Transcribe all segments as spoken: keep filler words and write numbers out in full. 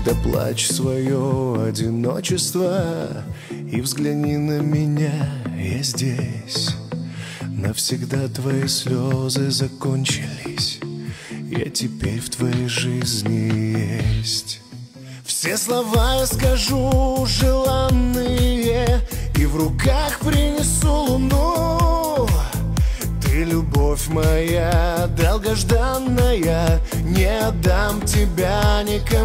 доплачь свое одиночество и взгляни на меня, я здесь. Навсегда твои слезы закончились, я теперь в твоей жизни есть. Все слова я скажу желанные, и в руках принесу луну. Ты любовь моя долгожданная, не отдам тебя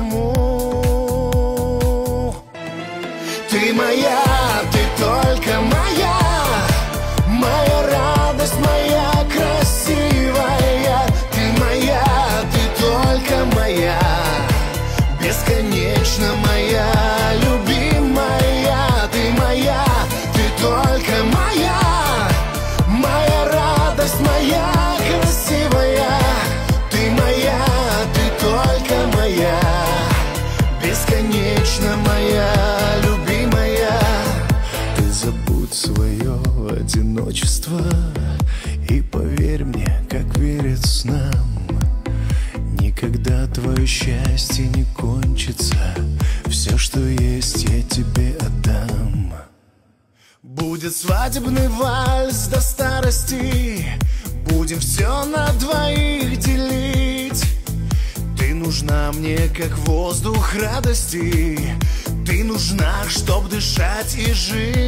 никому. Ты моя, ты только моя, моя радость, моя красивая. Ты моя, ты только моя, бесконечно моя, любимая. Ты моя, ты только моя, моя радость, моя красивая. Ты моя, ты только моя, бесконечно моя, любимая. Ты забудь свое одиночество и поверь мне, как верят снам. Никогда твое счастье не кончится, все, что есть, я тебе отдам. Будет свадебный вальс до старости, будем все на двоих делить. Ты нужна мне, как воздух радости, ты нужна, чтоб дышать и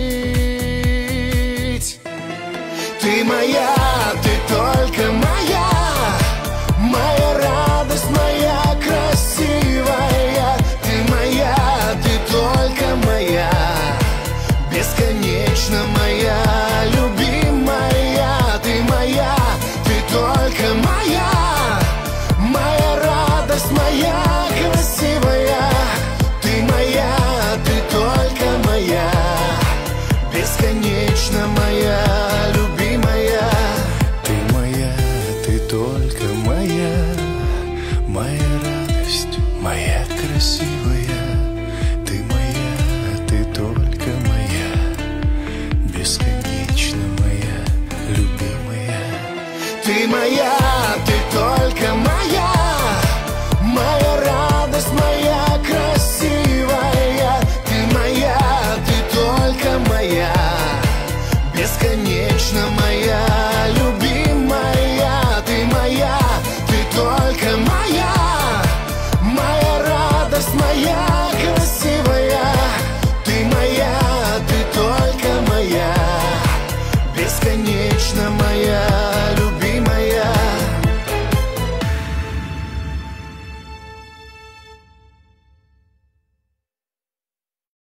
жить. Ты моя, ты только моя, моя радость, моя красивая. Ты моя, ты только моя, бесконечно моя, любимая. Ты моя, ты только моя, моя радость, моя красивая. Ты моя, ты только моя, бесконечно моя, любимая. Ты моя, ты только моя, моя радость, моя красивая. Ты моя, ты только моя, бесконечно моя, любимая. Ты моя.